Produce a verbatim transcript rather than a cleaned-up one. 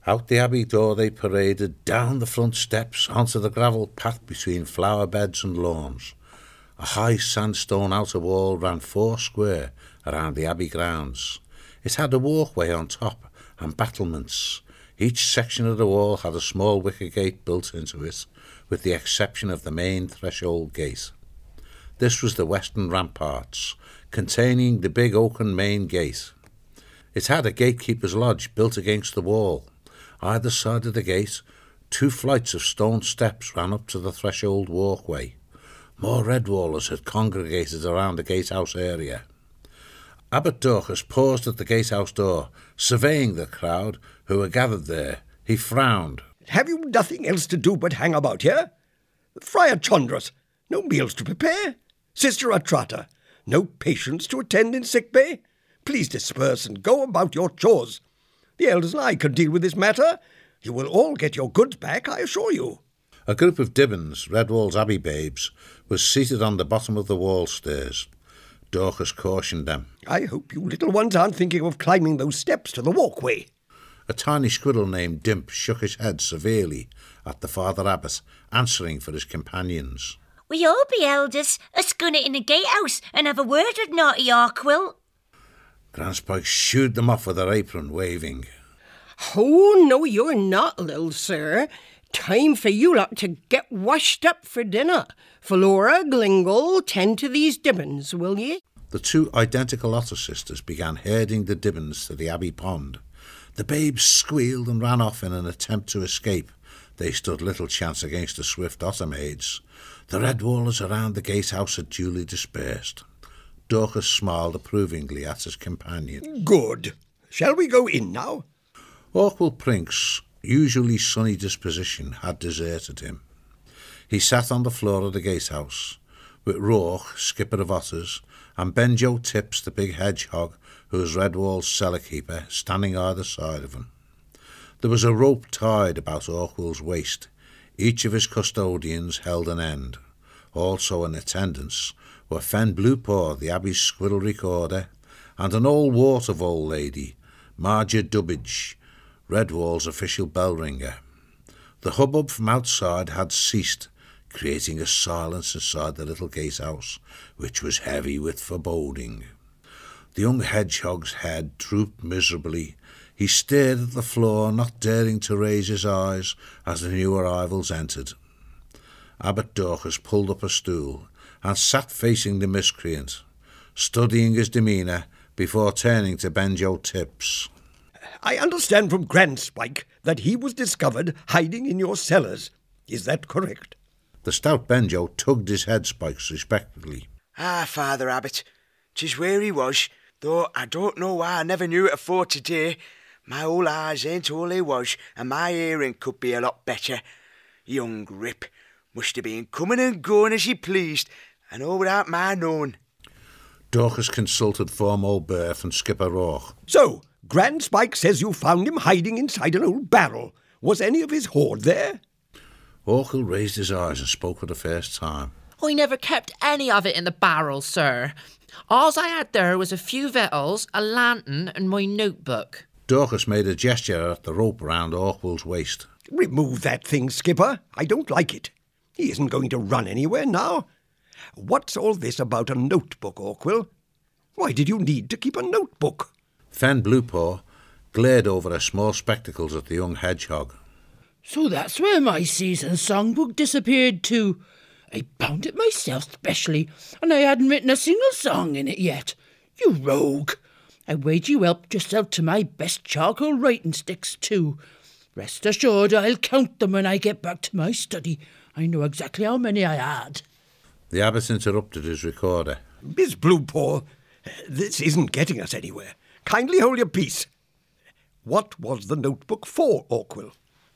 Out the abbey door they paraded, down the front steps, onto the gravel path between flower beds and lawns. A high sandstone outer wall ran four square around the abbey grounds. It had a walkway on top and battlements. Each section of the wall had a small wicket gate built into it, with the exception of the main threshold gate. This was the western ramparts, containing the big oaken main gate. It had a gatekeeper's lodge built against the wall. Either side of the gate, two flights of stone steps ran up to the threshold walkway. More Redwallers had congregated around the gatehouse area. Abbot Dorcas paused at the gatehouse door, surveying the crowd who were gathered there. He frowned. Have you nothing else to do but hang about here? Friar Chondros, no meals to prepare? Sister Atrata, no patients to attend in sick bay? Please disperse and go about your chores. The elders and I can deal with this matter. You will all get your goods back, I assure you. A group of Dibbons, Redwall's Abbey babes, was seated on the bottom of the wall stairs. Dorcas cautioned them. I hope you little ones aren't thinking of climbing those steps to the walkway. A tiny squirrel named Dimp shook his head severely at the Father Abbot, answering for his companions. We all be elders, a scunnet in the gatehouse, and have a word with naughty Orquill. Grandspike shooed them off with her apron, waving. Oh, no, you're not, little sir. Time for you lot to get washed up for dinner. Flora, Glingle, tend to these Dibbons, will ye? The two identical otter sisters began herding the Dibbons to the abbey pond. The babes squealed and ran off in an attempt to escape. They stood little chance against the swift otter maids. The Redwallers around the gatehouse had duly dispersed. Dorcas smiled approvingly at his companion. Good. Shall we go in now? Orquill Prink's usually sunny disposition had deserted him. He sat on the floor of the gatehouse, with Rourke, skipper of otters, and Benjo Tips, the big hedgehog, who was Redwall's cellar-keeper, standing either side of him. There was a rope tied about Orquill's waist. Each of his custodians held an end. Also in attendance were Fen Bluepaw, the abbey's squirrel recorder, and an old water-vole lady, Marja Dubbage, Redwall's official bell ringer. The hubbub from outside had ceased, creating a silence inside the little gatehouse, which was heavy with foreboding. The young hedgehog's head drooped miserably. He stared at the floor, not daring to raise his eyes as the new arrivals entered. Abbot Dorcas pulled up a stool and sat facing the miscreant, studying his demeanour before turning to Benjo Tips. I understand from Grandspike that he was discovered hiding in your cellars. Is that correct? The stout Benjo tugged his head spikes respectfully. Ah, Father Abbot, 'tis where he was, though I don't know why I never knew it afore today. My old eyes ain't all they was, and my hearing could be a lot better. Young Rip must have been coming and going as he pleased, and all without my knowing. Dorcas consulted form old Berth and Skipper Rourke. So, Grandspike says you found him hiding inside an old barrel. Was any of his hoard there? Orquill raised his eyes and spoke for the first time. I never kept any of it in the barrel, sir. All I had there was a few victuals, a lantern, and my notebook. Dorcas made a gesture at the rope round Orquill's waist. Remove that thing, Skipper. I don't like it. He isn't going to run anywhere now. What's all this about a notebook, Orquill? Why did you need to keep a notebook? Fen Bluepaw glared over her small spectacles at the young hedgehog. So that's where my season songbook disappeared too. I bound it myself specially, and I hadn't written a single song in it yet. You rogue! I wager you helped yourself to my best charcoal writing sticks too. Rest assured I'll count them when I get back to my study. I know exactly how many I had. The abbot interrupted his recorder. Miss Bluepaw, this isn't getting us anywhere. Kindly hold your peace. What was the notebook for, Orquill?